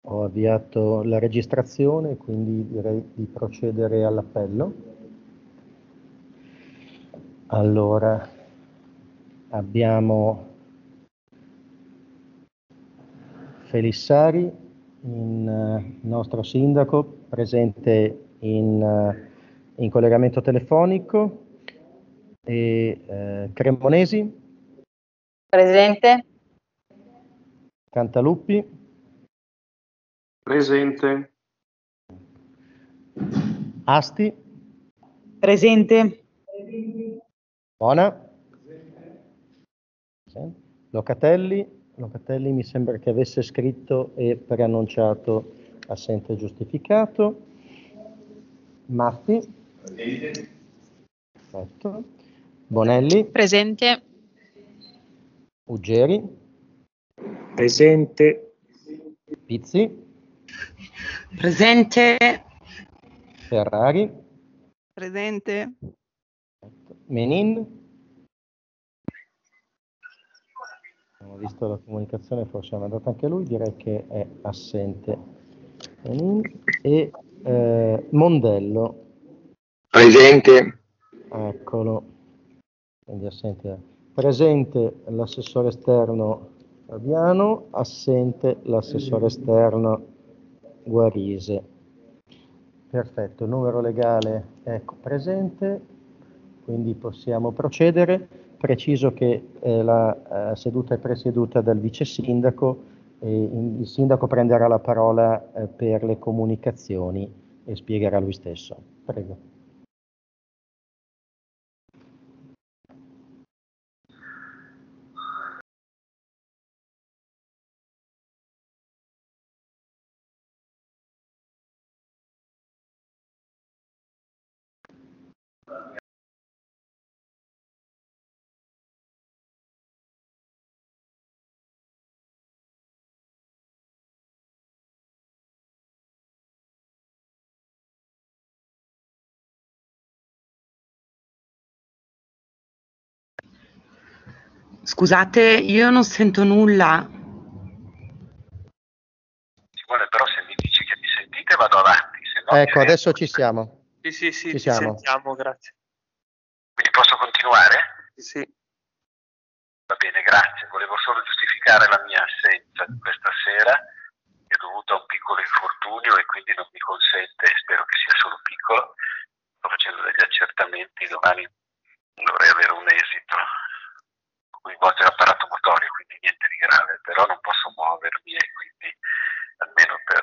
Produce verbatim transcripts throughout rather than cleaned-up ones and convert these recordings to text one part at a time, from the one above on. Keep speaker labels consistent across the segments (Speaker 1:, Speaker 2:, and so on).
Speaker 1: Ho avviato la registrazione, quindi direi di procedere all'appello. Allora, abbiamo Felissari, in, uh, nostro sindaco, presente in, uh, in collegamento telefonico, e uh, Cremonesi.
Speaker 2: Presente.
Speaker 1: Cantaluppi.
Speaker 3: Presente.
Speaker 1: Asti.
Speaker 4: Presente.
Speaker 1: Bona. Presente. Locatelli. Locatelli mi sembra che avesse scritto e preannunciato assente giustificato. Maffi. Perfetto. Bonelli.
Speaker 5: Presente.
Speaker 1: Uggeri.
Speaker 3: Presente.
Speaker 1: Pizzi.
Speaker 4: Presente.
Speaker 1: Ferrari.
Speaker 6: Presente.
Speaker 1: Menin. Abbiamo visto la comunicazione, forse è mandato anche lui, direi che è assente. Menin. E eh, Mondello.
Speaker 7: Presente.
Speaker 1: Eccolo. Quindi assente. Presente l'assessore esterno Fabiano, assente l'assessore esterno Guarise. Perfetto, il numero legale è presente, quindi possiamo procedere. Preciso che eh, la eh, seduta è presieduta dal vice sindaco e il sindaco prenderà la parola eh, per le comunicazioni e spiegherà lui stesso. Prego.
Speaker 4: Scusate, io non sento nulla.
Speaker 8: Simone, però se mi dici che mi sentite vado avanti. Se no
Speaker 1: ecco, adesso ci siamo.
Speaker 3: Sì, sì, sì,
Speaker 1: ci
Speaker 3: ti
Speaker 1: siamo.
Speaker 3: sentiamo, grazie.
Speaker 8: Quindi posso continuare?
Speaker 3: Sì, sì.
Speaker 8: Va bene, grazie. Volevo solo giustificare la mia assenza di questa sera, che è dovuta a un piccolo infortunio e quindi non mi consente, spero che sia solo piccolo, sto facendo degli accertamenti, domani dovrei avere un esito coinvolge l'apparato motorio, quindi niente di grave, però non posso muovermi e quindi almeno per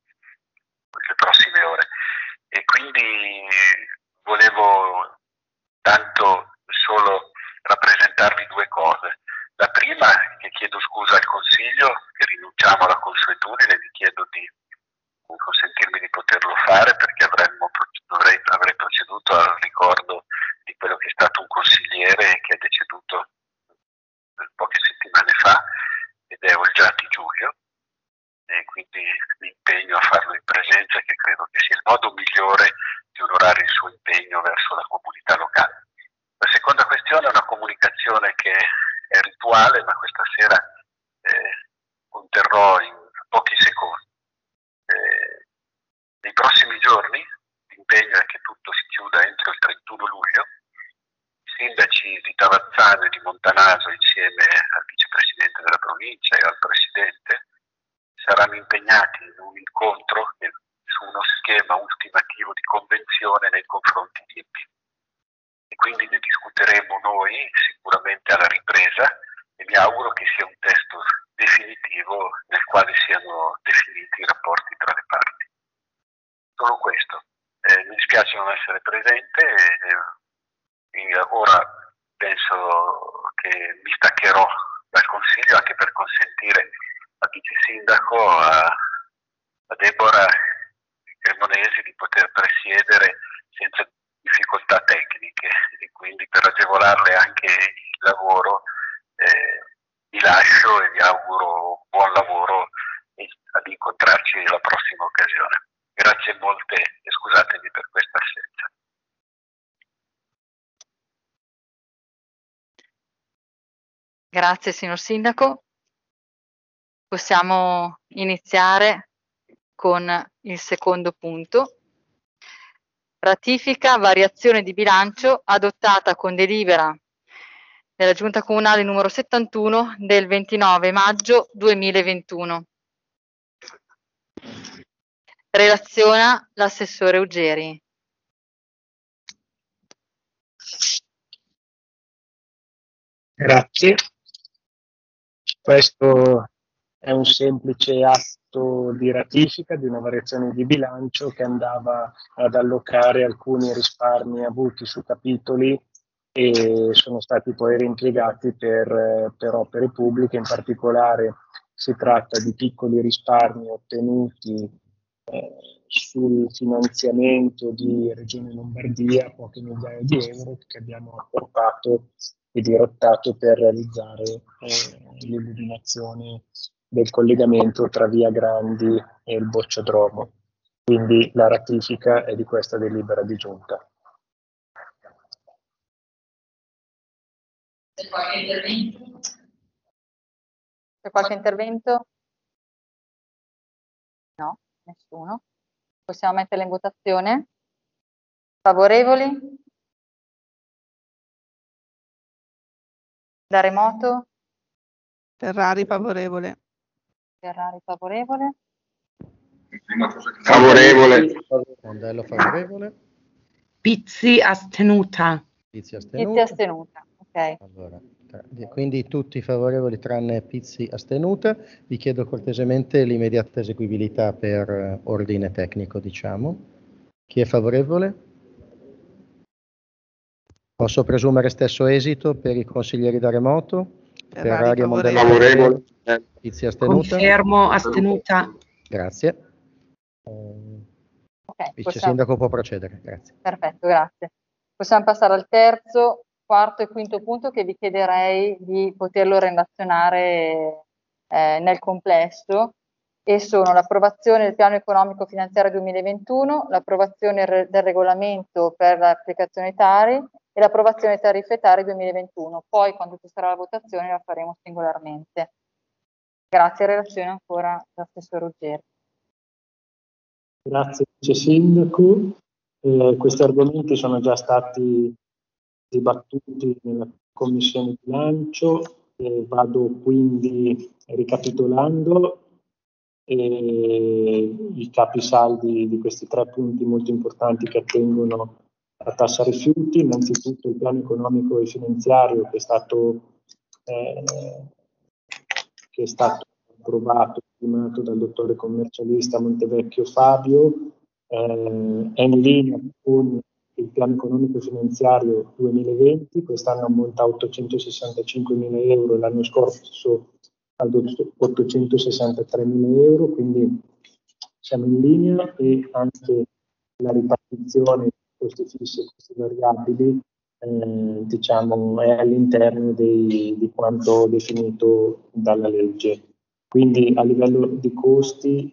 Speaker 8: le prossime ore. E quindi volevo tanto solo rappresentarvi due cose. La prima, che chiedo scusa al Consiglio, che rinunciamo alla consuetudine, vi chiedo di consentirmi di poterlo fare perché avremmo, dovrei, avrei proceduto al ricordo di quello che è stato un consigliere che è deceduto poche settimane fa ed è Olgiati Giulio, e quindi mi impegno a farlo in presenza, che credo che sia il modo migliore di onorare il suo impegno verso la comunità locale. La seconda questione è una comunicazione che è rituale, ma questa sera eh, conterrò in pochi secondi. Eh, nei prossimi giorni l'impegno è che tutto si chiuda entro il trentuno luglio. I sindaci di Tavazzano e di Montanaso, insieme al vicepresidente della provincia e al presidente, saranno impegnati in un incontro su uno schema ultimativo di convenzione nei confronti di E P. E quindi ne discuteremo noi sicuramente alla ripresa e mi auguro che sia un testo definitivo nel quale siano definiti i rapporti tra le parti. Solo questo. Eh, mi dispiace non essere presente e, e ora penso che mi staccherò dal Consiglio anche per consentire al vice sindaco, a, a Deborah Cremonesi, di poter presiedere senza difficoltà tecniche e quindi per agevolarle anche il lavoro eh, vi lascio e vi auguro buon lavoro e ad incontrarci alla prossima occasione. Grazie molte e scusatemi per questa assenza.
Speaker 2: Grazie signor Sindaco. Possiamo iniziare con il secondo punto. Ratifica variazione di bilancio adottata con delibera della Giunta Comunale numero settantuno del ventinove maggio duemilaventuno. Relaziona l'assessore Uggeri.
Speaker 3: Grazie. Questo è un semplice atto di ratifica di una variazione di bilancio che andava ad allocare alcuni risparmi avuti su capitoli e sono stati poi reimpiegati per, per opere pubbliche. In particolare si tratta di piccoli risparmi ottenuti eh, sul finanziamento di Regione Lombardia, poche migliaia di euro che abbiamo apportato e dirottato per realizzare eh, l'illuminazione del collegamento tra Via Grandi e il Bocciodromo. Quindi la ratifica è di questa delibera di giunta.
Speaker 2: C'è qualche intervento? C'è qualche intervento? No, nessuno. Possiamo metterla in votazione? Favorevoli? Da remoto?
Speaker 6: Ferrari favorevole.
Speaker 2: Ferrari favorevole?
Speaker 7: Favorevole.
Speaker 1: Mondello favorevole.
Speaker 4: Pizzi astenuta.
Speaker 1: Pizzi
Speaker 2: Pizzi
Speaker 1: astenuta.
Speaker 2: astenuta, ok.
Speaker 1: Allora, tra- quindi tutti favorevoli tranne Pizzi astenuta. Vi chiedo cortesemente l'immediata eseguibilità per eh, ordine tecnico, diciamo. Chi è favorevole? Posso presumere stesso esito per i consiglieri da remoto?
Speaker 6: Ferrari
Speaker 1: Ferrari e Mondello
Speaker 7: Favorevole.
Speaker 1: Pizzi astenuta?
Speaker 4: Confermo astenuta.
Speaker 1: Grazie. Eh,
Speaker 2: Ok,
Speaker 1: Vice
Speaker 2: possiamo-
Speaker 1: Sindaco può procedere, grazie.
Speaker 2: Perfetto, grazie. Possiamo passare al terzo, quarto e quinto punto che vi chiederei di poterlo relazionare eh, nel complesso, e sono l'approvazione del piano economico finanziario duemilaventuno, l'approvazione re- del regolamento per l'applicazione Tari e l'approvazione delle tariffe Tari duemilaventuno. Poi quando ci sarà la votazione la faremo singolarmente. Grazie, relazione ancora l'assessore Ruggeri.
Speaker 3: Grazie Vice Sindaco. Eh, questi argomenti sono già stati dibattuti nella Commissione Bilancio, e vado quindi ricapitolando eh, i capisaldi di questi tre punti molto importanti che attengono alla tassa rifiuti. Innanzitutto il piano economico e finanziario che è stato, eh, che è stato approvato, stimato dal dottore commercialista Montevecchio Fabio, eh, è in linea con il piano economico finanziario duemilaventi, quest'anno ammonta a ottocentosessantacinquemila euro, l'anno scorso ad ottocentosessantatremila euro, quindi siamo in linea, e anche la ripartizione di costi fissi e costi variabili eh, diciamo è all'interno dei, di quanto definito dalla legge. Quindi a livello di costi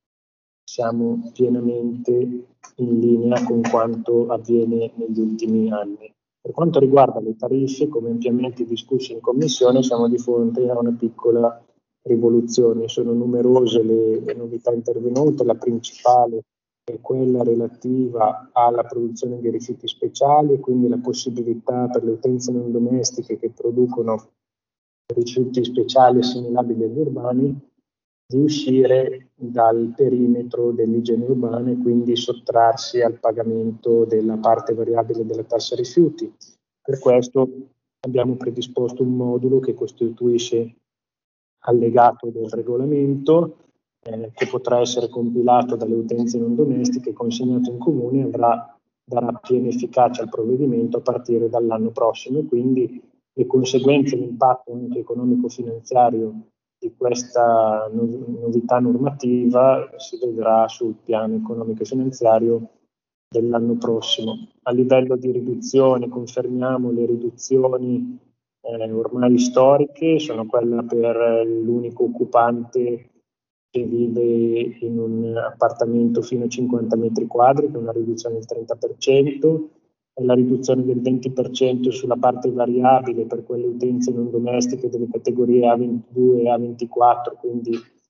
Speaker 3: siamo pienamente in linea con quanto avviene negli ultimi anni. Per quanto riguarda le tariffe, come ampiamente discusso in commissione, siamo di fronte a una piccola rivoluzione. Sono numerose le, le novità intervenute, la principale è quella relativa alla produzione di rifiuti speciali, e quindi la possibilità per le utenze non domestiche che producono rifiuti speciali assimilabili agli urbani di uscire dal perimetro dell'igiene urbana e quindi sottrarsi al pagamento della parte variabile della tassa rifiuti. Per questo abbiamo predisposto un modulo che costituisce allegato del regolamento, eh, che potrà essere compilato dalle utenze non domestiche e consegnato in comune, e avrà, darà piena efficacia al provvedimento a partire dall'anno prossimo, e quindi le conseguenze, l'impatto anche economico-finanziario di questa novità normativa si vedrà sul piano economico e finanziario dell'anno prossimo. A livello di riduzione confermiamo le riduzioni eh, ormai storiche, sono quella per l'unico occupante che vive in un appartamento fino a cinquanta metri quadri, che è una riduzione del trenta per cento, e la riduzione del venti per cento sulla parte variabile per quelle utenze non domestiche delle categorie A ventidue e A ventiquattro, quindi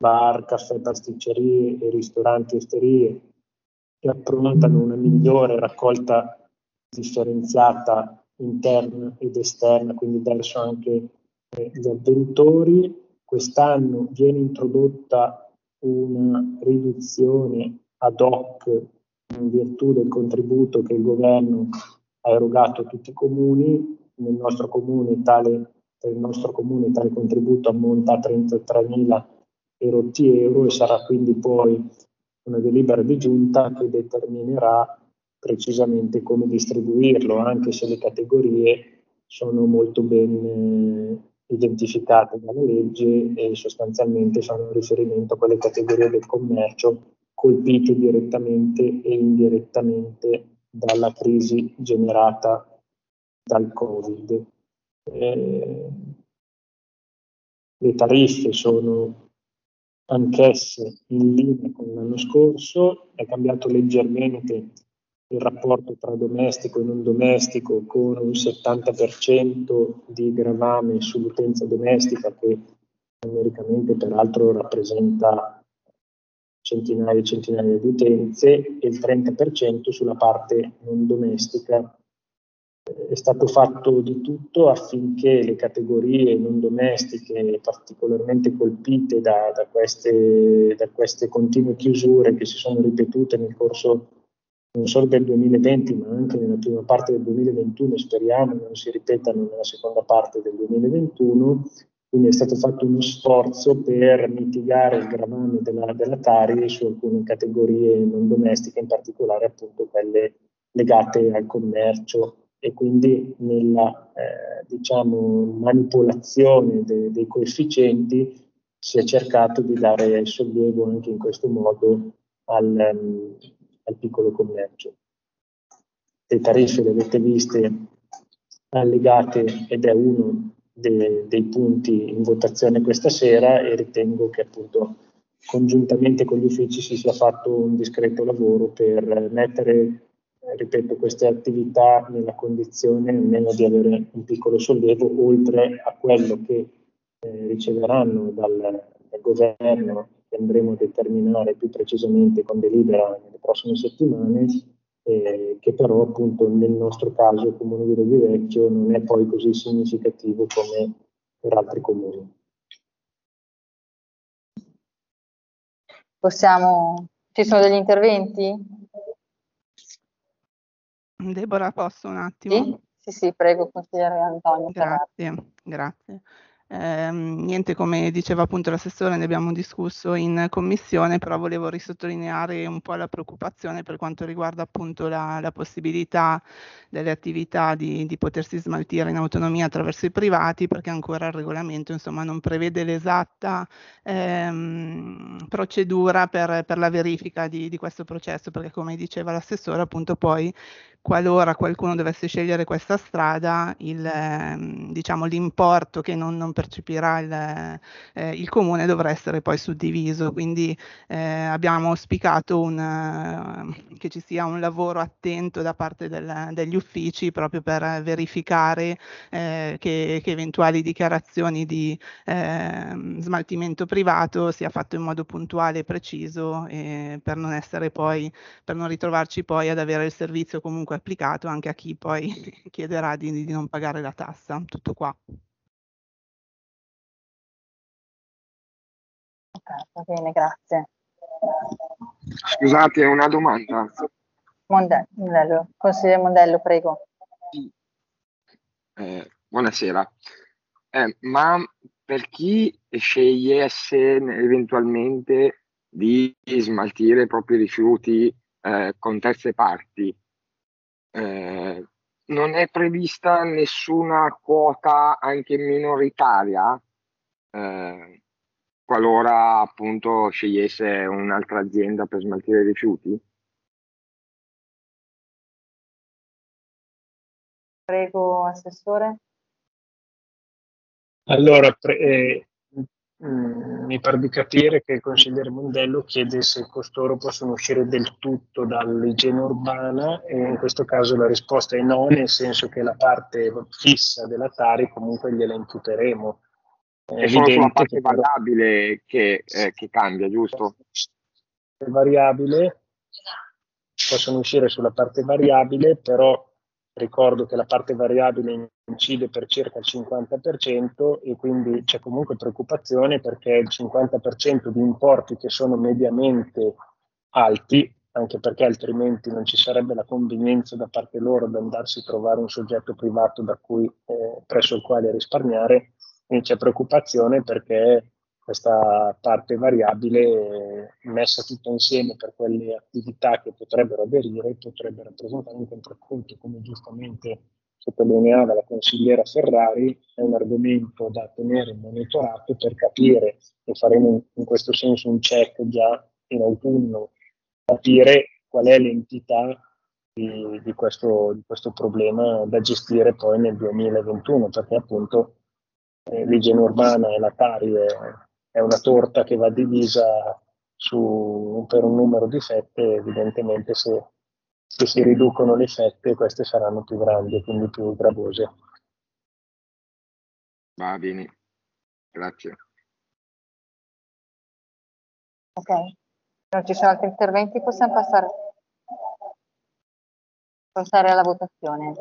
Speaker 3: bar, caffè, pasticcerie e ristoranti e osterie che approntano una migliore raccolta differenziata interna ed esterna, quindi verso anche eh, gli avventori. Quest'anno viene introdotta una riduzione ad hoc in virtù del contributo che il governo ha erogato a tutti i comuni. Nel nostro comune tale, per il nostro comune tale contributo ammonta a trentatremila euro e sarà quindi poi una delibera di giunta che determinerà precisamente come distribuirlo, anche se le categorie sono molto ben eh, identificate dalla legge e sostanzialmente fanno riferimento a quelle categorie del commercio colpite direttamente e indirettamente dalla crisi generata dal Covid. Eh, le tariffe sono anch'esse in linea con l'anno scorso, è cambiato leggermente il rapporto tra domestico e non domestico, con un settanta per cento di gravame sull'utenza domestica, che numericamente peraltro rappresenta centinaia e centinaia di utenze, e il trenta per cento sulla parte non domestica. È stato fatto di tutto affinché le categorie non domestiche particolarmente colpite da, da, queste, da queste continue chiusure che si sono ripetute nel corso non solo del duemilaventi ma anche nella prima parte del duemilaventuno, speriamo non si ripetano nella seconda parte del duemilaventuno, quindi è stato fatto uno sforzo per mitigare il gravame della, della Tari su alcune categorie non domestiche, in particolare appunto quelle legate al commercio, e quindi nella eh, diciamo, manipolazione de, dei coefficienti si è cercato di dare sollievo anche in questo modo al, um, al piccolo commercio. Le tariffe le avete viste allegate ed è uno de, dei punti in votazione questa sera, e ritengo che appunto congiuntamente con gli uffici si sia fatto un discreto lavoro per mettere, ripeto, queste attività nella condizione almeno di avere un piccolo sollievo, oltre a quello che eh, riceveranno dal, dal governo, che andremo a determinare più precisamente con delibera nelle prossime settimane, eh, che però appunto nel nostro caso il Comune di Roggevecchio non è poi così significativo come per altri comuni.
Speaker 2: Possiamo... Ci sono degli interventi?
Speaker 6: Deborah, posso un attimo?
Speaker 2: Sì, sì, sì, prego, consigliere Antonio.
Speaker 6: Grazie, grazie. Eh, niente, come diceva appunto l'assessore, ne abbiamo discusso in commissione, però volevo risottolineare un po' la preoccupazione per quanto riguarda appunto la, la possibilità delle attività di, di potersi smaltire in autonomia attraverso i privati, perché ancora il regolamento insomma non prevede l'esatta ehm, procedura per, per la verifica di, di questo processo, perché come diceva l'assessore appunto poi qualora qualcuno dovesse scegliere questa strada, il, ehm, diciamo, l'importo che non, non percepirà il, eh, il comune dovrà essere poi suddiviso, quindi eh, abbiamo auspicato un, uh, che ci sia un lavoro attento da parte del, degli uffici proprio per verificare eh, che, che eventuali dichiarazioni di eh, smaltimento privato sia fatto in modo puntuale e preciso, e per non essere poi, per non ritrovarci poi ad avere il servizio comunque applicato anche a chi poi chiederà di, di non pagare la tassa. Tutto qua.
Speaker 2: Ok, va bene, grazie.
Speaker 7: Scusate, una domanda.
Speaker 2: Mondello, Mondello. Consigliere Mondello, prego.
Speaker 7: Eh, buonasera. Eh, ma per chi sceglie se eventualmente di smaltire i propri rifiuti eh, con terze parti, Eh, non è prevista nessuna quota anche minoritaria eh, qualora appunto scegliesse un'altra azienda per smaltire i rifiuti?
Speaker 2: Prego, assessore.
Speaker 3: Allora, pre- eh, mh, mi pare di capire che il consigliere Mondello chiede se costoro possono uscire del tutto dall'igiene urbana, e in questo caso la risposta è no, nel senso che la parte fissa della Tari comunque gliela imputeremo.
Speaker 7: È solo sulla parte variabile che, eh, che cambia, giusto?
Speaker 3: Le variabile possono uscire sulla parte variabile, però ricordo che la parte variabile incide per circa il cinquanta per cento e quindi c'è comunque preoccupazione perché il cinquanta per cento di importi che sono mediamente alti, anche perché altrimenti non ci sarebbe la convenienza da parte loro di andarsi a trovare un soggetto privato da cui, eh, presso il quale risparmiare, quindi c'è preoccupazione perché questa parte variabile messa tutta insieme per quelle attività che potrebbero aderire potrebbe rappresentare un contrappunto, come giustamente sottolineava la consigliera Ferrari, è un argomento da tenere monitorato per capire, e faremo in questo senso un check già in autunno, capire qual è l'entità di, di, questo, di questo problema da gestire poi nel duemilaventuno, perché appunto eh, l'igiene urbana e la Tari è, è una torta che va divisa su, per un numero di fette, evidentemente se, se si riducono le fette queste saranno più grandi e quindi più gravose.
Speaker 7: Va bene, grazie.
Speaker 2: Ok, non ci sono altri interventi, possiamo passare, passare alla votazione.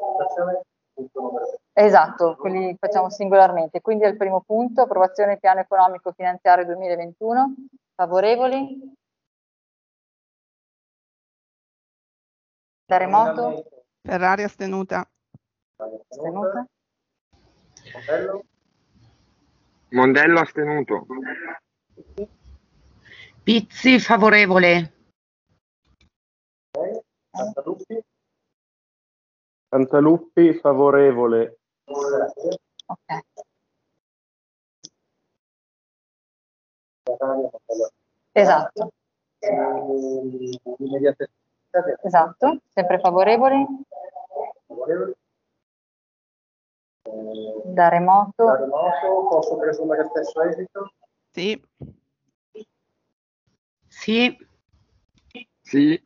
Speaker 2: Esatto, quelli facciamo singolarmente. Quindi al primo punto, approvazione piano economico finanziario duemilaventuno, favorevoli? Da remoto?
Speaker 6: Ferrari astenuta.
Speaker 2: Astenuta?
Speaker 7: Mondello astenuto.
Speaker 4: Pizzi favorevole.
Speaker 3: Cantaluppi? Cantaluppi favorevole.
Speaker 2: Ok. Esatto. Esatto, sempre favorevoli. Da remoto.
Speaker 3: Da remoto posso presumere stesso esito?
Speaker 6: Sì.
Speaker 4: Sì.
Speaker 7: Sì.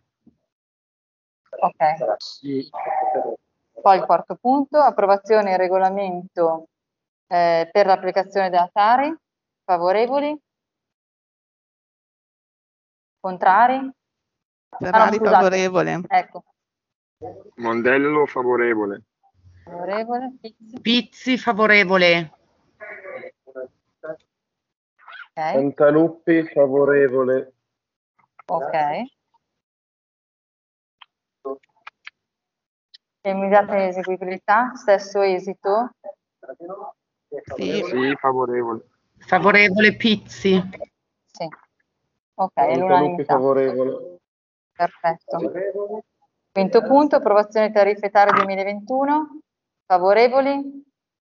Speaker 2: Ok.
Speaker 7: Sì.
Speaker 2: Poi il quarto punto, approvazione del regolamento eh, per l'applicazione della Tari. Favorevoli? Contrari?
Speaker 6: Ferrari
Speaker 2: Ah, no,
Speaker 6: favorevole.
Speaker 2: Ecco.
Speaker 7: Mondello favorevole.
Speaker 2: Favorevole. Pizzi.
Speaker 4: Pizzi favorevole.
Speaker 2: Ok.
Speaker 3: Cantaluppi favorevole.
Speaker 2: Ok. Immediata eseguibilità, stesso esito?
Speaker 6: Sì.
Speaker 7: Sì, favorevole.
Speaker 4: Favorevole Pizzi.
Speaker 2: Sì. Ok, è l'unanimità.
Speaker 3: favorevole.
Speaker 2: Perfetto. Quinto punto, approvazione tariffetaria duemilaventuno. Favorevoli?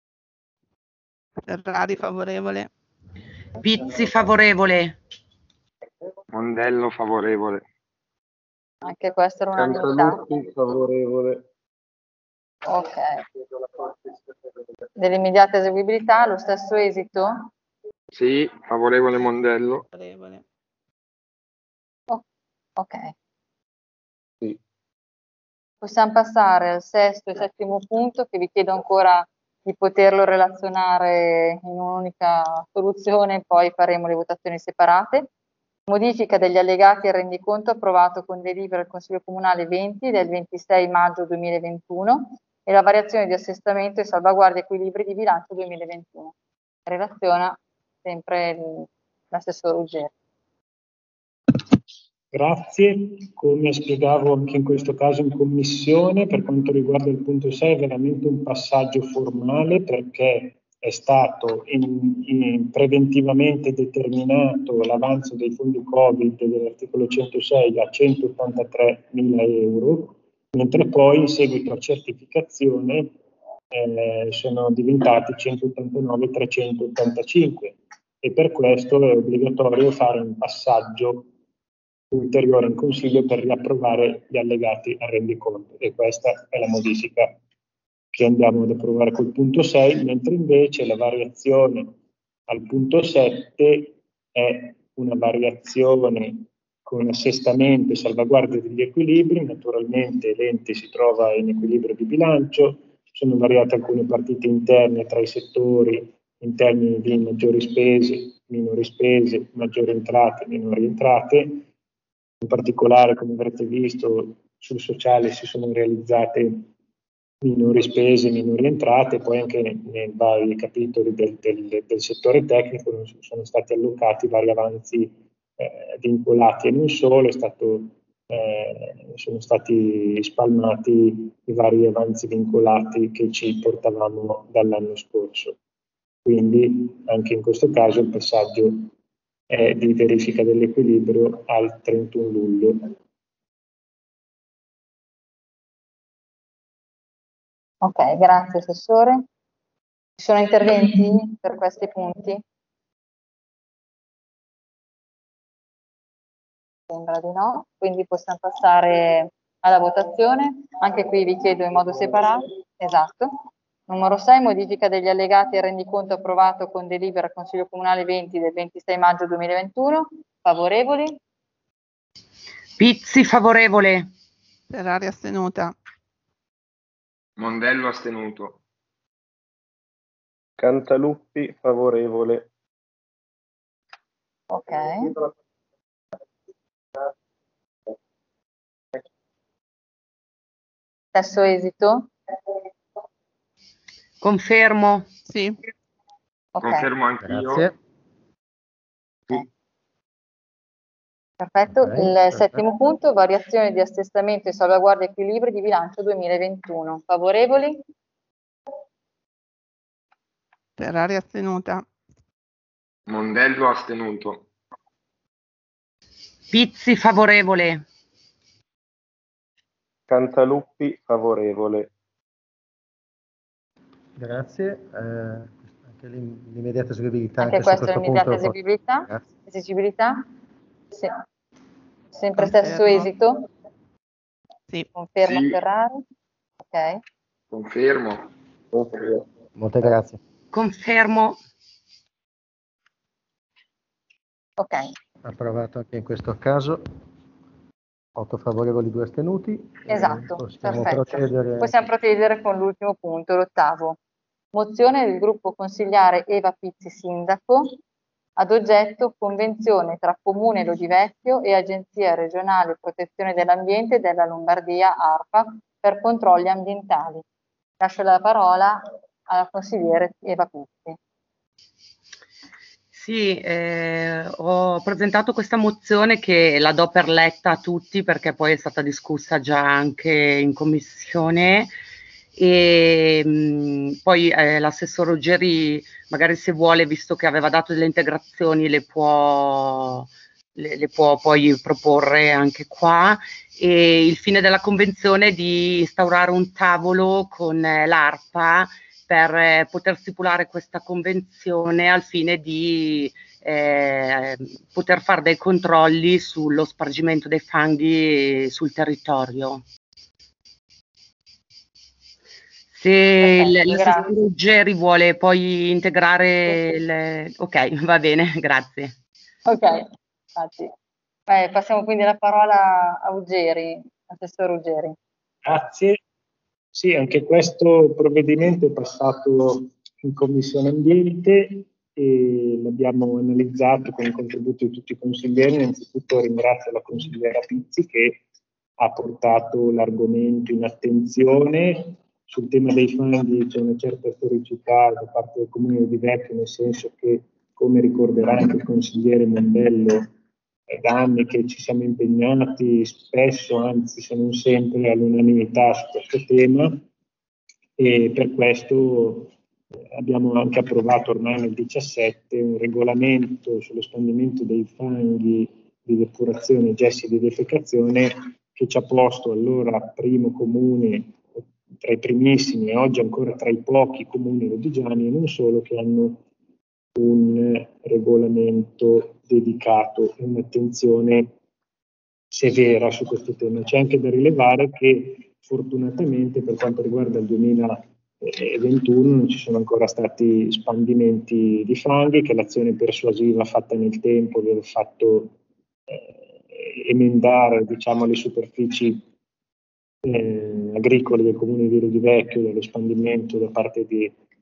Speaker 6: Ferrari favorevole.
Speaker 4: Pizzi favorevole.
Speaker 7: Mondello favorevole.
Speaker 2: Anche questa è l'unanimità.
Speaker 3: favorevole.
Speaker 2: Ok. Dell'immediata eseguibilità, lo stesso esito?
Speaker 7: Sì, favorevole Mondello.
Speaker 6: Favorevole.
Speaker 2: Oh, ok.
Speaker 3: Sì.
Speaker 2: Possiamo passare al sesto e settimo punto, che vi chiedo ancora di poterlo relazionare in un'unica soluzione, poi faremo le votazioni separate. Modifica degli allegati al rendiconto approvato con delibera del Consiglio Comunale venti del ventisei maggio duemilaventuno e la variazione di assestamento e salvaguardia equilibri di bilancio duemilaventuno. Relaziona sempre l'assessore Ruggeri.
Speaker 3: Grazie, come spiegavo anche in questo caso in commissione, per quanto riguarda il punto sei è veramente un passaggio formale perché è stato in, in preventivamente determinato l'avanzo dei fondi Covid dell'articolo centosei a centottantatremila euro, mentre poi in seguito a certificazione eh, sono diventati centottantanove milletrecentottantacinque e per questo è obbligatorio fare un passaggio ulteriore in Consiglio per riapprovare gli allegati al rendiconto e questa è la modifica che andiamo ad approvare col punto sei, mentre invece la variazione al punto sette è una variazione con assestamento e salvaguardia degli equilibri. Naturalmente l'ente si trova in equilibrio di bilancio, sono variate alcune partite interne tra i settori in termini di maggiori spese, minori spese, maggiori entrate, minori entrate. In particolare, come avrete visto, sul sociale si sono realizzate minori spese, minori entrate, poi anche nei vari capitoli del, del, del settore tecnico sono stati allocati vari avanzi eh, vincolati e non solo, è stato, eh, sono stati spalmati i vari avanzi vincolati che ci portavamo dall'anno scorso. Quindi anche in questo caso il passaggio è di verifica dell'equilibrio al trentuno luglio.
Speaker 2: Ok, grazie Assessore. Ci sono interventi per questi punti? Sembra di no, quindi possiamo passare alla votazione. Anche qui vi chiedo in modo separato. Esatto. Numero sei, modifica degli allegati al rendiconto approvato con delibera Consiglio Comunale venti del ventisei maggio duemilaventuno. Favorevoli?
Speaker 4: Pizzi favorevole.
Speaker 6: Ferrari astenuta.
Speaker 5: Mondello astenuto.
Speaker 9: Cantaluppi favorevole.
Speaker 2: Ok. Stesso esito?
Speaker 4: Confermo.
Speaker 6: Sì.
Speaker 2: Okay.
Speaker 5: Confermo anch'io.
Speaker 1: Grazie.
Speaker 2: Perfetto.
Speaker 1: Okay,
Speaker 2: Il
Speaker 1: perfetto.
Speaker 2: settimo punto, variazione di assestamento e salvaguardia equilibri di bilancio duemilaventuno. Favorevoli?
Speaker 6: Ferrari astenuta.
Speaker 5: Mondello astenuto.
Speaker 4: Pizzi favorevole.
Speaker 9: Cantaluppi favorevole.
Speaker 1: Grazie. Eh, anche l'im- l'immediata eseguibilità
Speaker 2: Anche
Speaker 1: anche su
Speaker 2: questo è
Speaker 1: questo
Speaker 2: l'immediata
Speaker 1: punto.
Speaker 2: eseguibilità?
Speaker 1: Grazie.
Speaker 2: Esigibilità? Sì. Sempre
Speaker 6: Confermo.
Speaker 2: stesso esito?
Speaker 6: Sì.
Speaker 2: Conferma
Speaker 5: Sì.
Speaker 2: Ferrari? Ok.
Speaker 5: Confermo.
Speaker 9: Confermo.
Speaker 1: Molte grazie.
Speaker 4: Confermo.
Speaker 2: Ok.
Speaker 1: Approvato anche in questo caso. otto favorevoli, due astenuti.
Speaker 2: Esatto,
Speaker 1: Eh, possiamo
Speaker 2: perfetto.
Speaker 1: procedere.
Speaker 2: Possiamo procedere con l'ultimo punto, l'ottavo. Mozione del gruppo consigliare Eva Pizzi Sindaco, ad oggetto convenzione tra Comune Lodivecchio e Agenzia Regionale Protezione dell'Ambiente della Lombardia ARPA per controlli ambientali. Lascio la parola alla consigliere Eva Pizzi.
Speaker 4: Sì, eh, ho presentato questa mozione che la do per letta a tutti perché poi è stata discussa già anche in commissione e mh, poi eh, l'assessore Ruggeri magari se vuole, visto che aveva dato delle integrazioni, le può, le, le può poi proporre anche qua. E il fine della convenzione è di instaurare un tavolo con eh, l'ARPA per eh, poter stipulare questa convenzione al fine di eh, poter fare dei controlli sullo spargimento dei fanghi sul territorio. Se l'assessore Ruggeri vuole poi integrare il... Ok, va bene, grazie.
Speaker 2: Ok, grazie. Eh, passiamo quindi la parola a Ruggeri, assessore Ruggeri.
Speaker 3: Grazie. Sì, anche questo provvedimento è passato in Commissione Ambiente e l'abbiamo analizzato con il contributo di tutti i consiglieri. Innanzitutto ringrazio la consigliera Pizzi che ha portato l'argomento in attenzione. Sul tema dei fanghi c'è una certa storicità da parte del Comune di Vecchio, nel senso che, come ricorderà anche il consigliere Mondello, è da anni che ci siamo impegnati spesso, anzi se non sempre, all'unanimità su questo tema e per questo abbiamo anche approvato ormai nel diciassette un regolamento sullo spandimento dei fanghi di depurazione, gessi di defecazione che ci ha posto allora primo comune tra i primissimi e oggi ancora tra i pochi comuni lodigiani e non solo che hanno un regolamento dedicato e un'attenzione severa su questo tema. C'è anche da rilevare che fortunatamente per quanto riguarda il duemilaventuno non ci sono ancora stati spandimenti di fanghi, che l'azione persuasiva fatta nel tempo aveva fatto eh, emendare diciamo, le superfici eh, agricole del comune di Lodivecchio dallo spandimento da parte di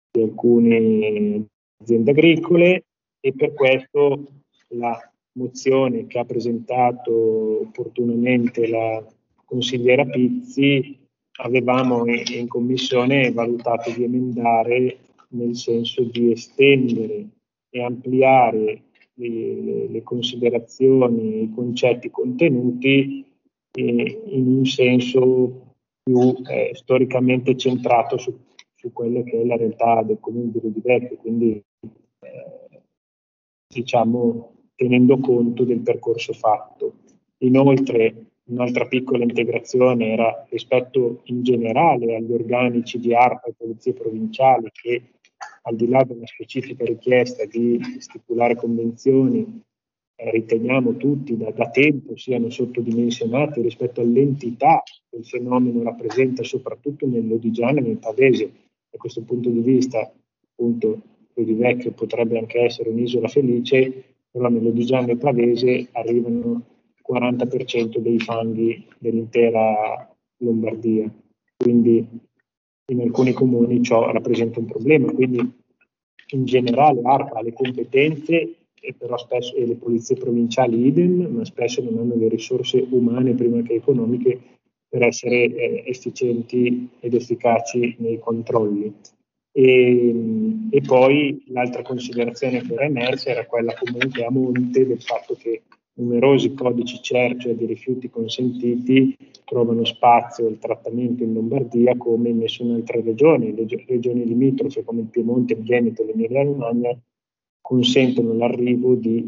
Speaker 3: di alcune aziende agricole, e per questo la mozione che ha presentato opportunamente la consigliera Pizzi avevamo in, in commissione valutato di emendare nel senso di estendere e ampliare le, le considerazioni, i concetti contenuti eh, in un senso più eh, storicamente centrato su, su quella che è la realtà del comune di Rudivecchio, quindi eh, diciamo tenendo conto del percorso fatto. Inoltre un'altra piccola integrazione era rispetto in generale agli organici di ARPA e polizie provinciali, che al di là della specifica richiesta di stipulare convenzioni eh, riteniamo tutti da, da tempo siano sottodimensionati rispetto all'entità che il fenomeno rappresenta soprattutto nell'Odigiano e nel Pavese. Da questo punto di vista appunto Rudivecchio potrebbe anche essere un'isola felice, però nell'Odigiano e Pavese arrivano il quaranta per cento dei fanghi dell'intera Lombardia, quindi in alcuni comuni ciò rappresenta un problema, quindi in generale ARPA ha le competenze e però spesso, e le polizie provinciali idem, ma spesso non hanno le risorse umane prima che economiche per essere eh, efficienti ed efficaci nei controlli. E, e poi l'altra considerazione che era emersa era quella comunque a monte del fatto che numerosi codici CERCE di rifiuti consentiti trovano spazio e trattamento in Lombardia come in nessun'altra regione. Le regioni limitrofe come il Piemonte, il Veneto e l'Emilia Romagna consentono l'arrivo di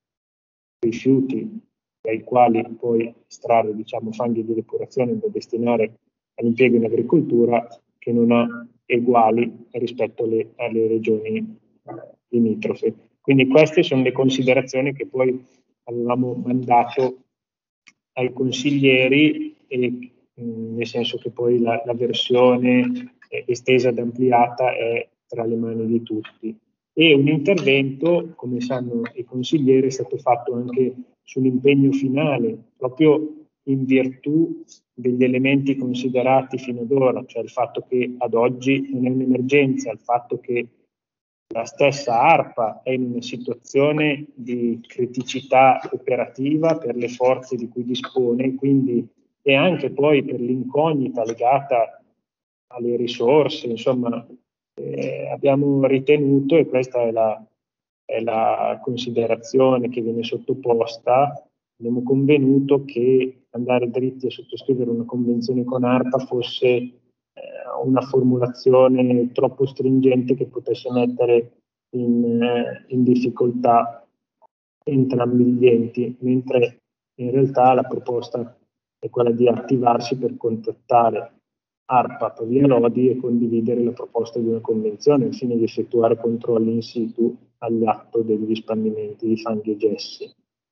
Speaker 3: rifiuti dai quali poi estrarre diciamo, fanghi di depurazione da destinare all'impiego in agricoltura che non ha uguali rispetto alle, alle regioni limitrofe. Quindi queste sono le considerazioni che poi avevamo mandato ai consiglieri, e, mh, nel senso che poi la, la versione eh, estesa ed ampliata è tra le mani di tutti. E un intervento, come sanno i consiglieri, è stato fatto anche sull'impegno finale, proprio in virtù degli elementi considerati fino ad ora, cioè il fatto che ad oggi non è un'emergenza, il fatto che la stessa ARPA è in una situazione di criticità operativa per le forze di cui dispone, quindi e anche poi per l'incognita legata alle risorse, insomma, eh, abbiamo ritenuto, e questa è la, è la considerazione che viene sottoposta, abbiamo convenuto che andare dritti a sottoscrivere una convenzione con ARPA fosse eh, una formulazione troppo stringente che potesse mettere in, eh, in difficoltà entrambi gli enti, mentre in realtà la proposta è quella di attivarsi per contattare ARPA per via Lodi e condividere la proposta di una convenzione al fine di effettuare controlli in situ all'atto degli spandimenti di fanghi e gessi.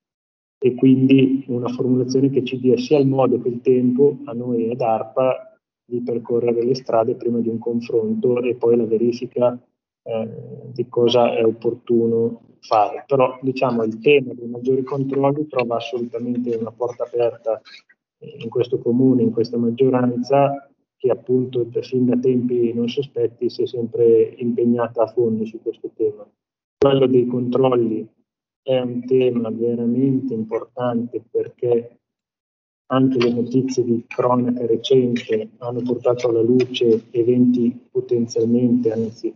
Speaker 3: E quindi una formulazione che ci dia sia il modo che il tempo a noi ed ARPA di percorrere le strade prima di un confronto e poi la verifica eh, di cosa è opportuno fare. Però diciamo il tema dei maggiori controlli trova assolutamente una porta aperta in questo comune, in questa maggioranza, che appunto fin da tempi non sospetti si è sempre impegnata a fondo su questo tema. Quello dei controlli è un tema veramente importante perché anche le notizie di cronaca recente hanno portato alla luce eventi potenzialmente, anzi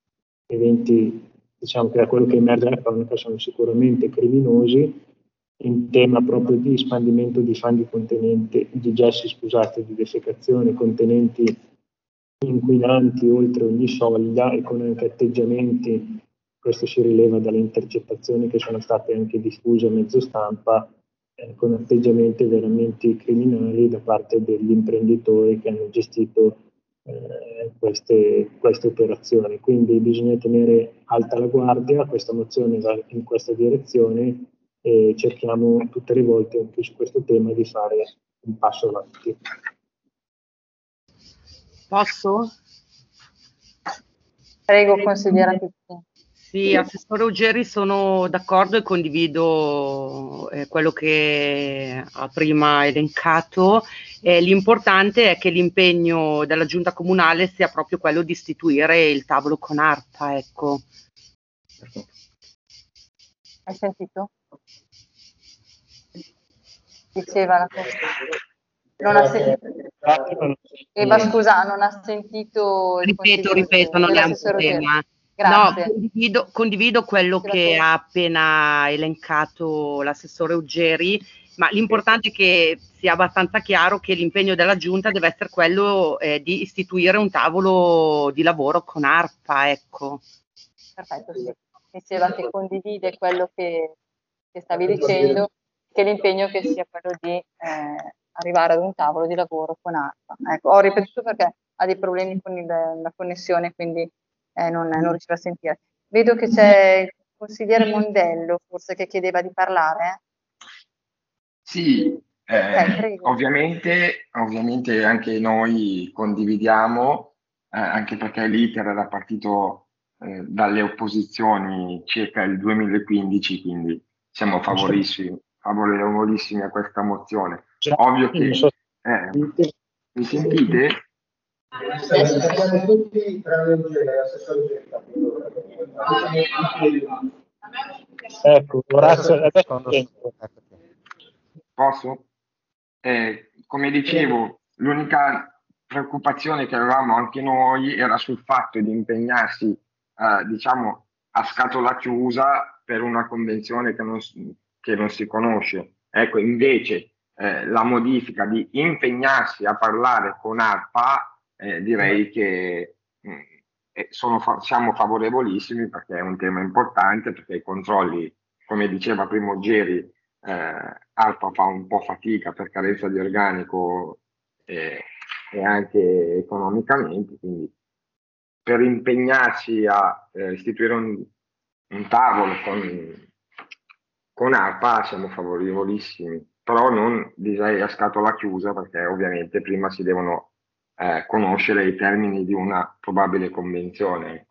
Speaker 3: eventi diciamo che da quello che emerge dalla cronaca sono sicuramente criminosi, in tema proprio di spandimento di fanghi contenenti, di gessi scusate, di defecazione contenenti inquinanti oltre ogni soglia e con anche atteggiamenti, questo si rileva dalle intercettazioni che sono state anche diffuse a mezzo stampa, eh, con atteggiamenti veramente criminali da parte degli imprenditori che hanno gestito eh, queste, queste operazioni. Quindi bisogna tenere alta la guardia, questa mozione va in questa direzione e cerchiamo tutte le volte anche su questo tema di fare un passo avanti.
Speaker 4: Posso?
Speaker 2: Prego, consigliera Pizzi.
Speaker 4: Sì, Assessore Ruggeri, sono d'accordo e condivido eh, quello che ha prima elencato Eh, l'importante è che l'impegno della giunta comunale sia proprio quello di istituire il tavolo con ARPA, ecco.
Speaker 2: Hai sentito? Diceva la cosa. Non ha sentito. Eva, scusa, non ha sentito il
Speaker 4: Ripeto, ripeto, non è un problema.
Speaker 2: Grazie.
Speaker 4: No, condivido, condivido quello che ha appena elencato l'assessore Uggeri, ma l'importante è che sia abbastanza chiaro che l'impegno della Giunta deve essere quello eh, di istituire un tavolo di lavoro con ARPA, ecco.
Speaker 2: Perfetto, sì. Diceva che condivide quello che, che stavi dicendo, che l'impegno che sia quello di eh, arrivare ad un tavolo di lavoro con ARPA. Ecco, ho ripetuto perché ha dei problemi con il, la connessione, quindi eh, non, non riusciva a sentire. Vedo che c'è il consigliere Mondello, forse, che chiedeva di parlare.
Speaker 5: Sì, eh,
Speaker 2: Okay,
Speaker 5: ovviamente, ovviamente anche noi condividiamo, eh, anche perché l'iter era partito eh, dalle opposizioni circa il duemilaquindici, quindi siamo favorissimi, favorevolissimi a questa mozione. Ovvio che... Eh, mi sentite?
Speaker 3: Ecco, Orazio, adesso
Speaker 5: posso? Eh, come dicevo, l'unica preoccupazione che avevamo anche noi era sul fatto di impegnarsi, eh, diciamo, a scatola chiusa per una convenzione che non, che non si conosce. Ecco, invece eh, la modifica di impegnarsi a parlare con ARPA, eh, direi che mh, sono fa- siamo favorevolissimi, perché è un tema importante, perché i controlli, come diceva prima Uggeri, eh, ARPA fa un po' fatica per carenza di organico eh, e anche economicamente, quindi per impegnarsi a eh, istituire un, un tavolo con, con ARPA siamo favorevolissimi, però non direi a scatola chiusa, perché ovviamente prima si devono eh, conoscere i termini di una probabile convenzione.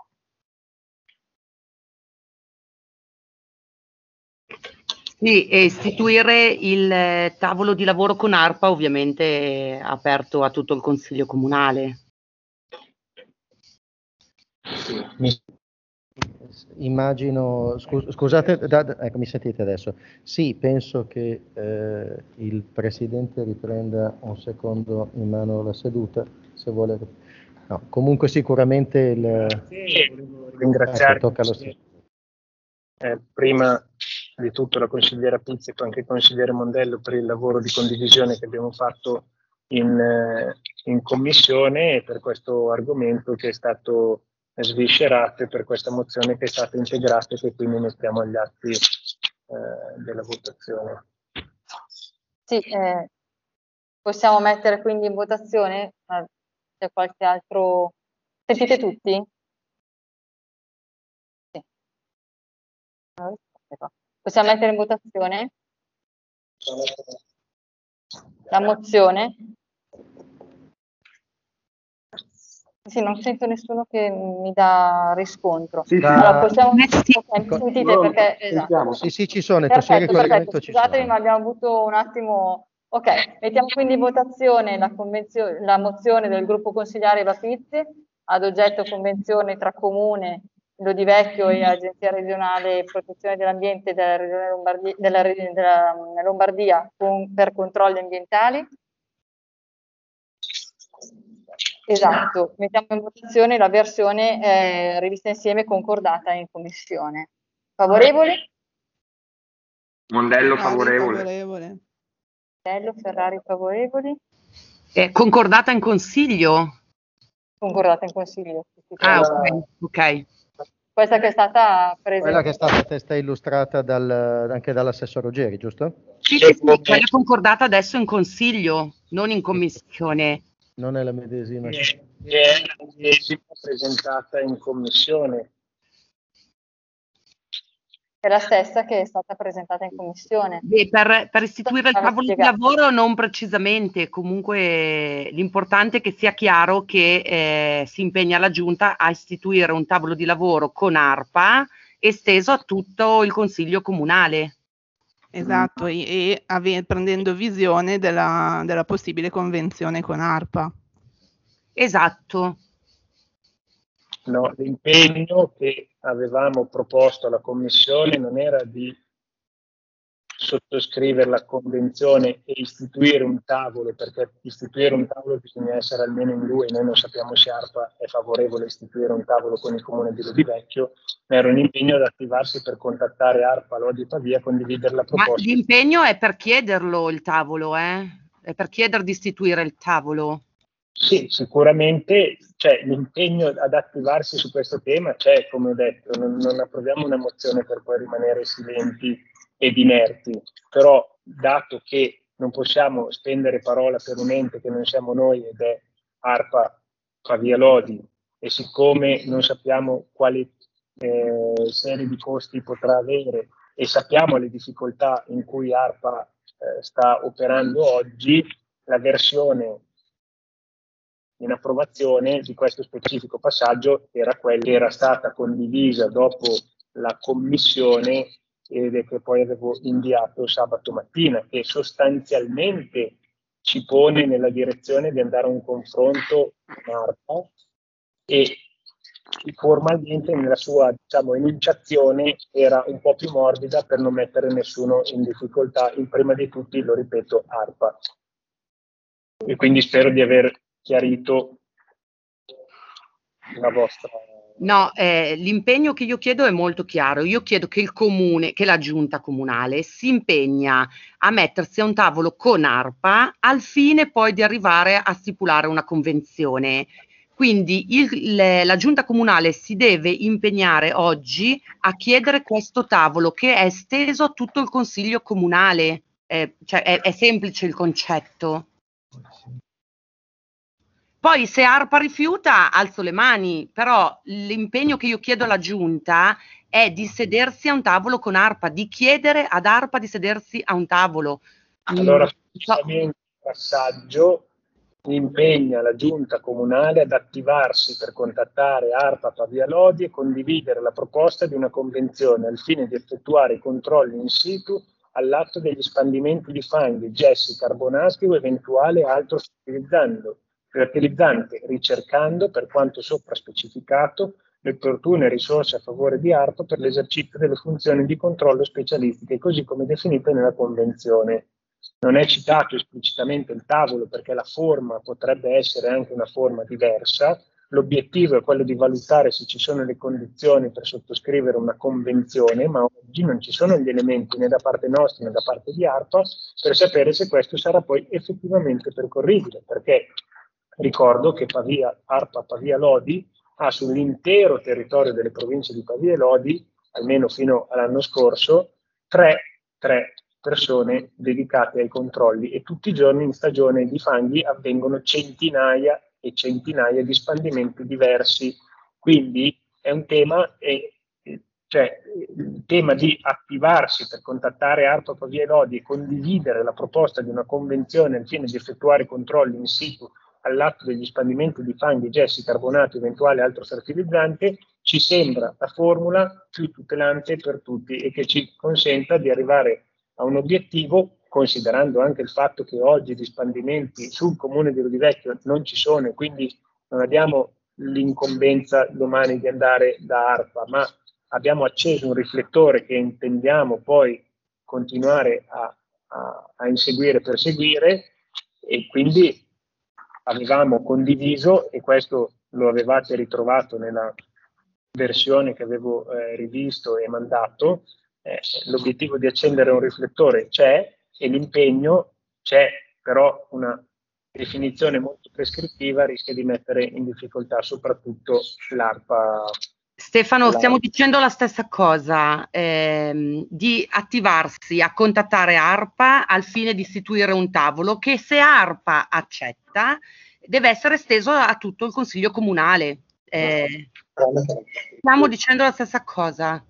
Speaker 4: Sì, e istituire il eh, tavolo di lavoro con ARPA ovviamente è aperto a tutto il Consiglio Comunale.
Speaker 1: Immagino, scus- scusate, da, da- ecco, mi sentite adesso? Sì, penso che eh, il Presidente riprenda un secondo in mano la seduta, se vuole. No, comunque sicuramente il...
Speaker 3: ringraziare
Speaker 1: ecco, tocca allo stesso.
Speaker 3: eh, prima di tutto la consigliera Pizzi e anche il consigliere Mondello per il lavoro di condivisione che abbiamo fatto in, eh, in commissione, e per questo argomento che è stato sviscerato, e per questa mozione che è stata integrata e che quindi mettiamo agli atti eh, della votazione.
Speaker 2: Sì, eh, possiamo mettere quindi in votazione? Eh, c'è qualche altro... Sentite tutti? Sì. Possiamo mettere in votazione la mozione? Sì, non sento nessuno che mi dà riscontro.
Speaker 1: Sì, sì.
Speaker 2: Allora, possiamo...
Speaker 1: Sì.
Speaker 2: Okay, mi sentite perché... Esatto.
Speaker 1: Sì, sì, ci sono, i
Speaker 2: Perfetto,
Speaker 1: consiglieri di
Speaker 2: perfetto.
Speaker 1: collegamento ci
Speaker 2: Scusatemi,
Speaker 1: sono.
Speaker 2: ma abbiamo avuto un attimo... Ok, mettiamo quindi in votazione la, convenzione, la mozione del gruppo consigliare Eva Pizzi ad oggetto convenzione tra Comune Lodivecchio e Agenzia Regionale Protezione dell'Ambiente della Regione Lombardia, della, della Lombardia con, per controlli ambientali. Esatto, mettiamo in votazione la versione eh, rivista insieme concordata in commissione. Favorevoli?
Speaker 5: Mondello
Speaker 6: Ferrari,
Speaker 5: favorevole.
Speaker 6: favorevole.
Speaker 2: Mondello, Ferrari favorevoli?
Speaker 4: È concordata in Consiglio?
Speaker 2: Concordata in Consiglio.
Speaker 4: Ah, ok, ok.
Speaker 2: Questa che è stata presa.
Speaker 1: Quella che è stata testa illustrata dal, anche dall'assessore Uggeri, giusto?
Speaker 4: Sì, sì, sì, quella è concordata adesso in Consiglio, non in Commissione.
Speaker 1: Non è la medesima.
Speaker 3: È la medesima presentata in commissione.
Speaker 2: È la stessa che è stata presentata in commissione.
Speaker 4: Beh, per, per istituire il
Speaker 2: Stavo
Speaker 4: tavolo di
Speaker 2: spiegando.
Speaker 4: lavoro non precisamente, comunque l'importante è che sia chiaro che eh, si impegna la Giunta a istituire un tavolo di lavoro con ARPA esteso a tutto il Consiglio Comunale.
Speaker 6: Esatto, e, e ave- prendendo visione della, della possibile convenzione con ARPA.
Speaker 4: Esatto.
Speaker 3: No, l'impegno che avevamo proposto alla Commissione non era di sottoscrivere la convenzione e istituire un tavolo, perché istituire un tavolo bisogna essere almeno in due, noi non sappiamo se ARPA è favorevole a istituire un tavolo con il comune di Lodi Vecchio, ma era un impegno ad attivarsi per contattare ARPA, Lodi Pavia, condividere la
Speaker 4: Ma
Speaker 3: proposta.
Speaker 4: l'impegno è per chiederlo il tavolo, eh? È per chiedere di istituire il tavolo.
Speaker 3: Sì, sicuramente cioè, l'impegno ad attivarsi su questo tema c'è, come ho detto, non, non approviamo una mozione per poi rimanere silenti ed inerti, però dato che non possiamo spendere parola per un ente che non siamo noi ed è ARPA Pavia Lodi, e siccome non sappiamo quali eh, serie di costi potrà avere e sappiamo le difficoltà in cui ARPA eh, sta operando oggi, la versione in approvazione di questo specifico passaggio era quella che era stata condivisa dopo la commissione e che poi avevo inviato sabato mattina, che sostanzialmente ci pone nella direzione di andare a un confronto con ARPA e formalmente nella sua, diciamo, enunciazione era un po' più morbida per non mettere nessuno in difficoltà, in prima di tutti, lo ripeto, ARPA. E quindi spero di aver chiarito la vostra...
Speaker 4: No, eh, l'impegno che io chiedo è molto chiaro. Io chiedo che il comune, che la giunta comunale si impegna a mettersi a un tavolo con ARPA al fine poi di arrivare a stipulare una convenzione. Quindi il, le, la giunta comunale si deve impegnare oggi a chiedere questo tavolo che è esteso a tutto il consiglio comunale. Eh, cioè è, è semplice il concetto. Poi se ARPA rifiuta alzo le mani, però l'impegno che io chiedo alla giunta è di sedersi a un tavolo con ARPA, di chiedere ad ARPA di sedersi a un tavolo.
Speaker 3: Allora,
Speaker 4: So.
Speaker 3: il passaggio impegna la giunta comunale ad attivarsi per contattare ARPA Pavia Lodi e condividere la proposta di una convenzione al fine di effettuare i controlli in situ all'atto degli spandimenti di fanghi, gessi, carbonati o eventuale altro fertilizzando fertilizzante, ricercando, per quanto sopra specificato, le opportune risorse a favore di ARPA per l'esercizio delle funzioni di controllo specialistiche, così come definite nella Convenzione. Non è citato esplicitamente il tavolo perché la forma potrebbe essere anche una forma diversa. L'obiettivo è quello di valutare se ci sono le condizioni per sottoscrivere una convenzione, ma oggi non ci sono gli elementi né da parte nostra né da parte di ARPA per sapere se questo sarà poi effettivamente percorribile, perché ricordo che Pavia, ARPA Pavia Lodi ha sull'intero territorio delle province di Pavia e Lodi, almeno fino all'anno scorso, tre, tre persone dedicate ai controlli e tutti i giorni in stagione di fanghi avvengono centinaia e centinaia di spandimenti diversi. Quindi è un tema, eh, cioè il tema di attivarsi per contattare ARPA Pavia e Lodi e condividere la proposta di una convenzione al fine di effettuare controlli in situ all'atto degli spandimenti di fanghi, gessi, carbonati, eventuale altro fertilizzante, ci sembra la formula più tutelante per tutti e che ci consenta di arrivare a un obiettivo, considerando anche il fatto che oggi gli spandimenti sul comune di Lodi Vecchio non ci sono e quindi non abbiamo l'incombenza domani di andare da ARPA, ma abbiamo acceso un riflettore che intendiamo poi continuare a, a, a inseguire e perseguire, e quindi avevamo condiviso, e questo lo avevate ritrovato nella versione che avevo eh, rivisto e mandato, eh, l'obiettivo di accendere un riflettore c'è e l'impegno c'è, però una definizione molto prescrittiva rischia di mettere in difficoltà soprattutto l'ARPA.
Speaker 4: Stefano, stiamo dicendo la stessa cosa, ehm, di attivarsi a contattare ARPA al fine di istituire un tavolo che, se ARPA accetta, deve essere esteso a tutto il Consiglio Comunale. Eh, stiamo dicendo la stessa cosa.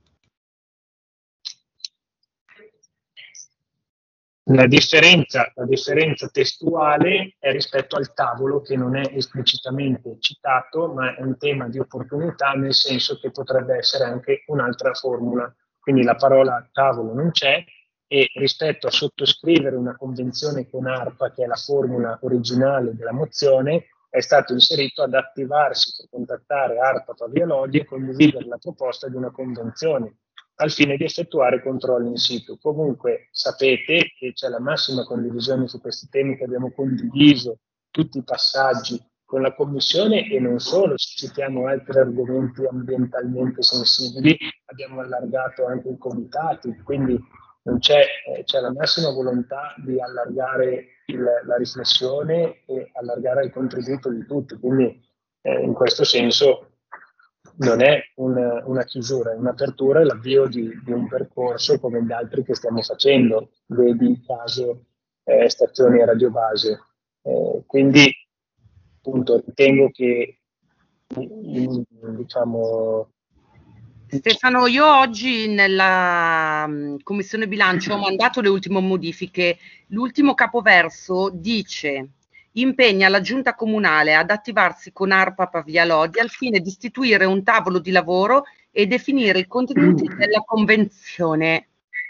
Speaker 3: La differenza, la differenza testuale è rispetto al tavolo, che non è esplicitamente citato, ma è un tema di opportunità, nel senso che potrebbe essere anche un'altra formula. Quindi la parola tavolo non c'è, e rispetto a sottoscrivere una convenzione con ARPA, che è la formula originale della mozione, è stato inserito ad attivarsi per contattare ARPA Pavia Lodi e condividere la proposta di una convenzione al fine di effettuare controlli in situ. Comunque sapete che c'è la massima condivisione su questi temi, che abbiamo condiviso tutti i passaggi con la Commissione, e non solo, se citiamo altri argomenti ambientalmente sensibili abbiamo allargato anche i comitati, quindi non c'è, eh, c'è la massima volontà di allargare il, la riflessione e allargare il contributo di tutti, quindi eh, in questo senso non è una, una chiusura, è un'apertura e l'avvio di, di un percorso come gli altri che stiamo facendo, vedi il caso eh, stazioni a radiobase. Eh, quindi appunto ritengo che in, diciamo
Speaker 4: Stefano, io oggi nella um, Commissione Bilancio ho mandato le ultime modifiche. L'ultimo capoverso dice: impegna la Giunta Comunale ad attivarsi con ARPA Pavia Lodi al fine di istituire un tavolo di lavoro e definire i contenuti della convenzione.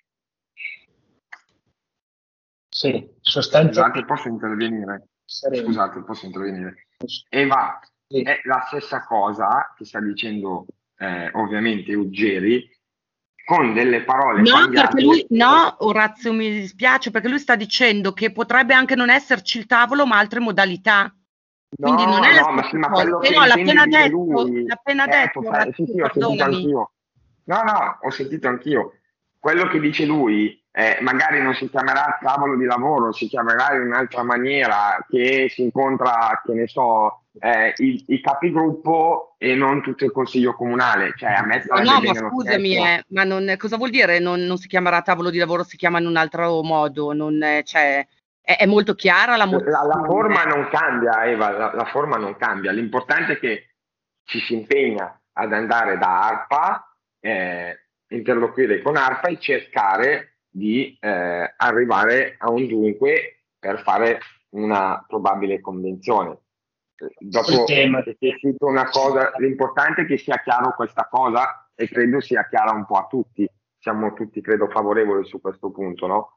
Speaker 3: Sì, sostanzialmente.
Speaker 5: Scusate, posso intervenire?
Speaker 3: Saremo.
Speaker 5: Scusate, posso intervenire? Eva, sì. È la stessa cosa che sta dicendo eh, ovviamente Uggeri, con delle parole
Speaker 4: no,
Speaker 5: cambiate.
Speaker 4: Perché lui, no, Orazio, mi dispiace, perché lui sta dicendo che potrebbe anche non esserci il tavolo, ma altre modalità.
Speaker 5: No,
Speaker 4: Quindi non è
Speaker 5: no, ma, sì, ma quello che
Speaker 4: no, l'ha appena detto,
Speaker 5: lui,
Speaker 4: l'ha appena
Speaker 5: eh,
Speaker 4: detto,
Speaker 5: fa,
Speaker 4: Orazio,
Speaker 5: sì, sì, ho sentito
Speaker 4: perdonami.
Speaker 5: anch'io. No, no, ho sentito anch'io. Quello che dice lui, eh, magari non si chiamerà tavolo di lavoro, si chiamerà in un'altra maniera, che si incontra, che ne so, eh, i, i capigruppo e non tutto il consiglio comunale. Cioè, a me sarebbe
Speaker 4: no, no,
Speaker 5: bene
Speaker 4: ma
Speaker 5: lo
Speaker 4: scusami,
Speaker 5: stesso.
Speaker 4: eh, ma non, cosa vuol dire non, non si chiamerà tavolo di lavoro, si chiama in un altro modo? Non, eh, cioè, è, è molto chiara la mozione.
Speaker 5: La, la forma non cambia, Eva, la, la forma non cambia. L'importante è che ci si impegna ad andare da ARPA, eh, interloquire con ARPA e cercare di eh, arrivare a un dunque per fare una probabile convenzione. Dopo che si è scritto una cosa, l'importante è che sia chiaro questa cosa, e credo sia chiara un po' a tutti. Siamo tutti, credo, favorevoli su questo punto, no?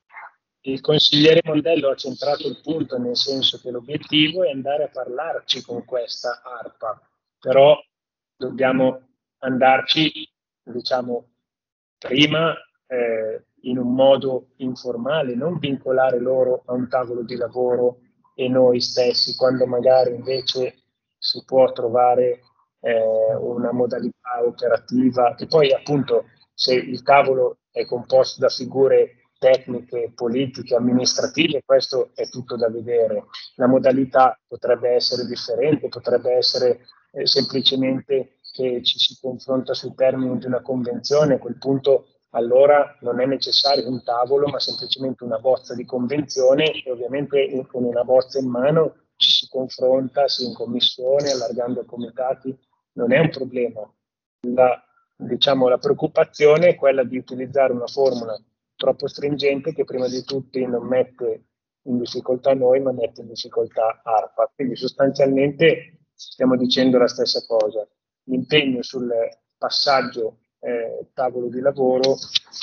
Speaker 3: Il consigliere Mondello ha centrato il punto, nel senso che l'obiettivo è andare a parlarci con questa ARPA, però dobbiamo andarci, diciamo, prima eh, in un modo informale, non vincolare loro a un tavolo di lavoro e noi stessi, quando magari invece si può trovare eh, una modalità operativa, e poi appunto se il tavolo è composto da figure tecniche, politiche, amministrative, questo è tutto da vedere. La modalità potrebbe essere differente, potrebbe essere eh, semplicemente che ci si confronta sui termini di una convenzione. A quel punto allora non è necessario un tavolo, ma semplicemente una bozza di convenzione, e ovviamente con una bozza in mano ci si confronta, si in commissione, allargando i comitati, non è un problema. La, diciamo, la preoccupazione è quella di utilizzare una formula troppo stringente che prima di tutti non mette in difficoltà noi, ma mette in difficoltà ARPA. Quindi sostanzialmente stiamo dicendo la stessa cosa. L'impegno sul passaggio eh, tavolo di lavoro,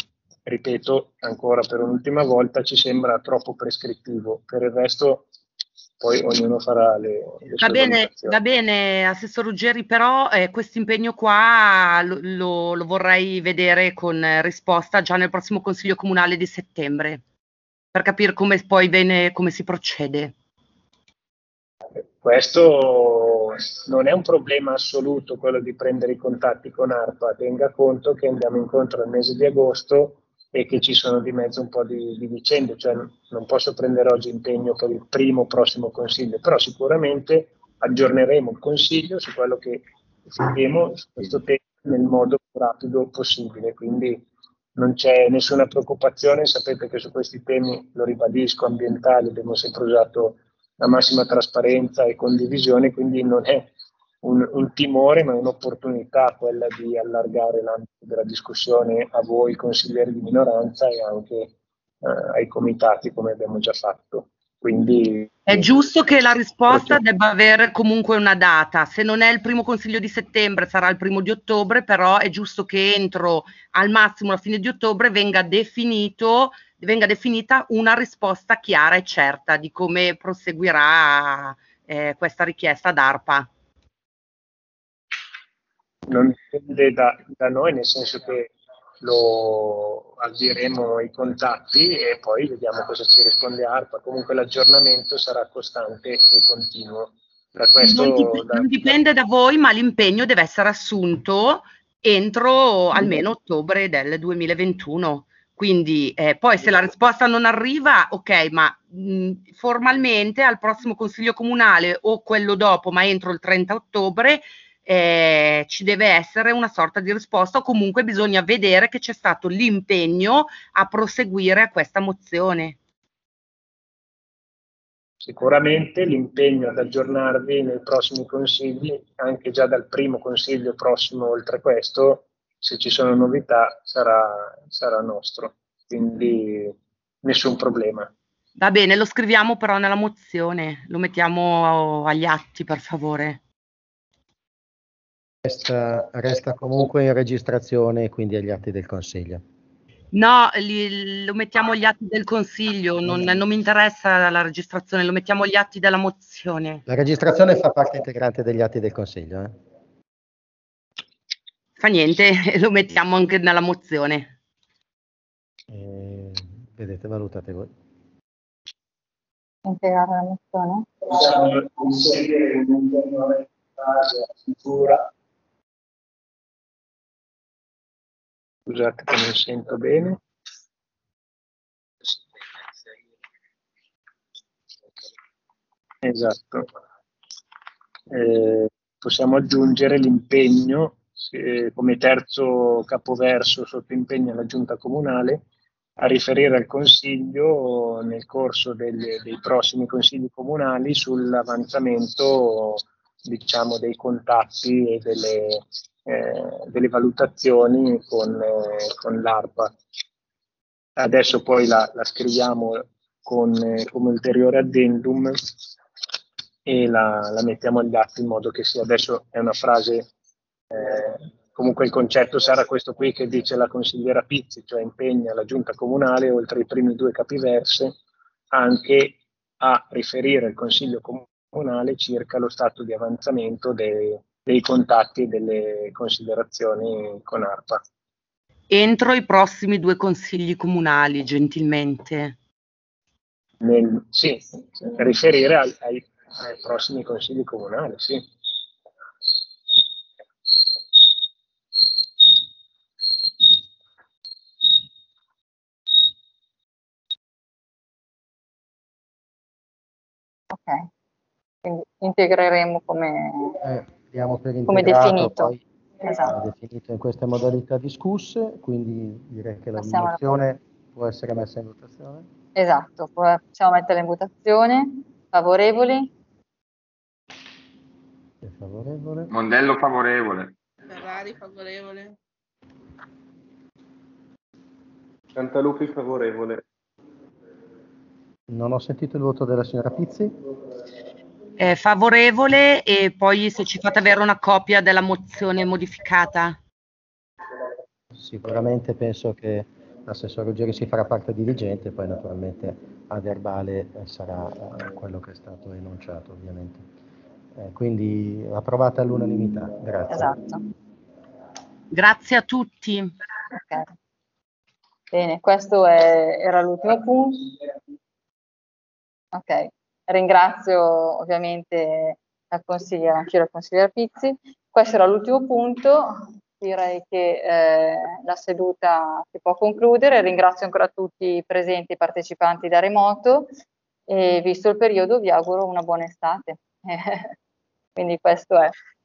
Speaker 3: ripeto ancora per un'ultima volta, ci sembra troppo prescrittivo. Per il resto poi ognuno farà le, le
Speaker 4: Va
Speaker 3: sue
Speaker 4: bene,
Speaker 3: valutazioni.
Speaker 4: va bene, Assessor Ruggeri, però eh, questo impegno qua lo, lo, lo vorrei vedere con eh, risposta già nel prossimo Consiglio Comunale di settembre, per capire come poi viene, come si procede.
Speaker 3: Questo non è un problema assoluto, quello di prendere i contatti con ARPA. Tenga conto che andiamo incontro al mese di agosto e che ci sono di mezzo un po' di, di vicende, cioè non posso prendere oggi impegno per il primo prossimo consiglio, però sicuramente aggiorneremo il consiglio su quello che faremo su questo tema nel modo più rapido possibile, quindi non c'è nessuna preoccupazione. Sapete che su questi temi, lo ribadisco, ambientali, abbiamo sempre usato la massima trasparenza e condivisione, quindi non è un, un timore, ma un'opportunità quella di allargare l'ambito della discussione a voi consiglieri di minoranza e anche eh, ai comitati, come abbiamo già fatto. Quindi
Speaker 4: è giusto che la risposta
Speaker 3: perché...
Speaker 4: debba avere comunque una data, se non è il primo consiglio di settembre sarà il primo di ottobre, però è giusto che entro al massimo la fine di ottobre venga definito, venga definita una risposta chiara e certa di come proseguirà eh, questa richiesta d'ARPA.
Speaker 3: Non dipende da, da noi, nel senso che lo avvieremo i contatti e poi vediamo cosa ci risponde ARPA. Comunque l'aggiornamento sarà costante e continuo. Da questo,
Speaker 4: non, dip-
Speaker 3: da,
Speaker 4: non dipende da voi, ma l'impegno deve essere assunto entro almeno ottobre del duemilaventuno. Quindi eh, poi se la risposta non arriva, ok, ma mh, formalmente al prossimo consiglio comunale o quello dopo, ma entro il trenta ottobre, eh, ci deve essere una sorta di risposta, o comunque bisogna vedere che c'è stato l'impegno a proseguire a questa mozione.
Speaker 3: Sicuramente l'impegno ad aggiornarvi nei prossimi consigli, anche già dal primo consiglio prossimo oltre questo, se ci sono novità sarà, sarà nostro, quindi nessun problema.
Speaker 4: Va bene, lo scriviamo però nella mozione, lo mettiamo agli atti per favore.
Speaker 1: Resta, resta comunque in registrazione, quindi agli atti del Consiglio.
Speaker 4: No, li, lo mettiamo agli atti del Consiglio, non, non mi interessa la registrazione, lo mettiamo agli atti della mozione.
Speaker 1: La registrazione fa parte integrante degli atti del Consiglio. Eh?
Speaker 4: Fa niente, lo mettiamo anche nella mozione.
Speaker 1: Eh, vedete, valutate voi.
Speaker 2: Integrare la mozione?
Speaker 3: Possiamo inserire in un giornale sicura. Scusate che non sento bene. Esatto. Eh, possiamo aggiungere l'impegno eh, come terzo capoverso sotto impegno alla Giunta Comunale a riferire al Consiglio nel corso delle, dei prossimi Consigli Comunali sull'avanzamento, diciamo, dei contatti e delle, eh, delle valutazioni con, eh, con l'ARPA. Adesso poi la, la scriviamo con, eh, come ulteriore addendum e la, la mettiamo agli atti in modo che sia, adesso è una frase, eh, comunque il concetto sarà questo qui che dice la consigliera Pizzi, cioè impegna la giunta comunale, oltre ai primi due capiverse, anche a riferire al consiglio comunale circa lo stato di avanzamento dei, dei contatti e delle considerazioni con ARPA.
Speaker 4: Entro i prossimi due consigli comunali, gentilmente.
Speaker 3: Nel, sì, riferire ai, ai, ai prossimi consigli comunali, sì.
Speaker 2: Ok, quindi integreremo come,
Speaker 1: Eh, diamo per
Speaker 2: come
Speaker 1: integrato,
Speaker 2: definito.
Speaker 1: poi
Speaker 2: Esatto.
Speaker 1: è definito in queste modalità discusse, quindi direi che la
Speaker 2: Passiamo alla-
Speaker 1: mozione può essere messa in votazione.
Speaker 2: Esatto, poi possiamo mettere in votazione. Favorevoli?
Speaker 1: È favorevole.
Speaker 5: Mondello favorevole.
Speaker 6: Ferrari favorevole.
Speaker 9: Cantalupi favorevole.
Speaker 1: Non ho sentito il voto della signora Pizzi.
Speaker 4: È favorevole, e poi se ci fate avere una copia della mozione modificata.
Speaker 1: Sicuramente penso che l'assessore Ruggeri si farà parte diligente, poi naturalmente a verbale eh, sarà eh, quello che è stato enunciato, ovviamente. Eh, quindi approvata all'unanimità. Grazie.
Speaker 2: Esatto.
Speaker 4: Grazie a tutti.
Speaker 2: Ok. Bene, questo è- era l'ultimo punto. Ok, ringrazio ovviamente la consigliera, anch'io la consigliera Pizzi. Questo era l'ultimo punto, direi che eh, la seduta si può concludere. Ringrazio ancora tutti i presenti e partecipanti da remoto e visto il periodo vi auguro una buona estate. Quindi questo è.